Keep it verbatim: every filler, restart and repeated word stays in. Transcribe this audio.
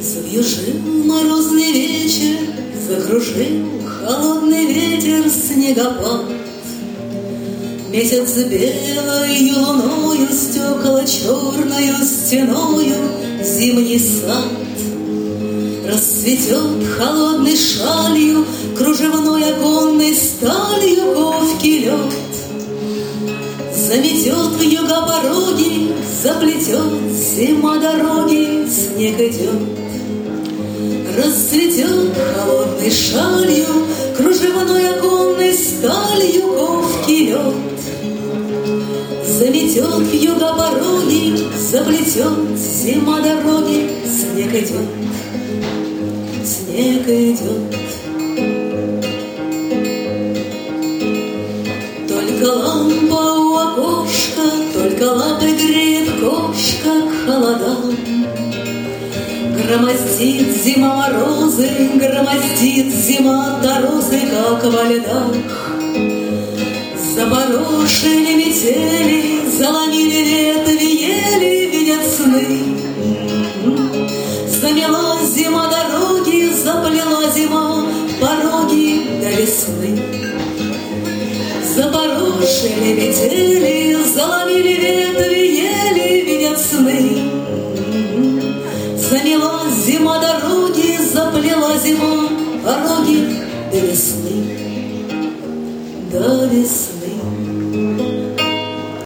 Завьюжил морозный вечер, закружил холодный ветер снегопад. Месяц белою луною стекла черною стеною зимний сад. Расцветет холодной шалью, кружевной оконной сталью ковки лед. Заметет в юго-пороги, заплетет зима дороги, снег идет. Расцветет холодной шалью, кружевной оконной сталью ковки лед. Заметет в юго-пороги, заплетет зима дороги, снег идет, снег идет. Только лампа у окошка, только лапой греет кошка к холодам. Громоздит зима морозы, громоздит зима торозы, как во льдах. Запорошили метели, заломили ветви ели, видят сны. Замела зима дороги, заплела зима пороги до весны. Запорошили метели, заломили ветви ели, видят сны. Замела зима дороги, заплела зима пороги до весны, до весны.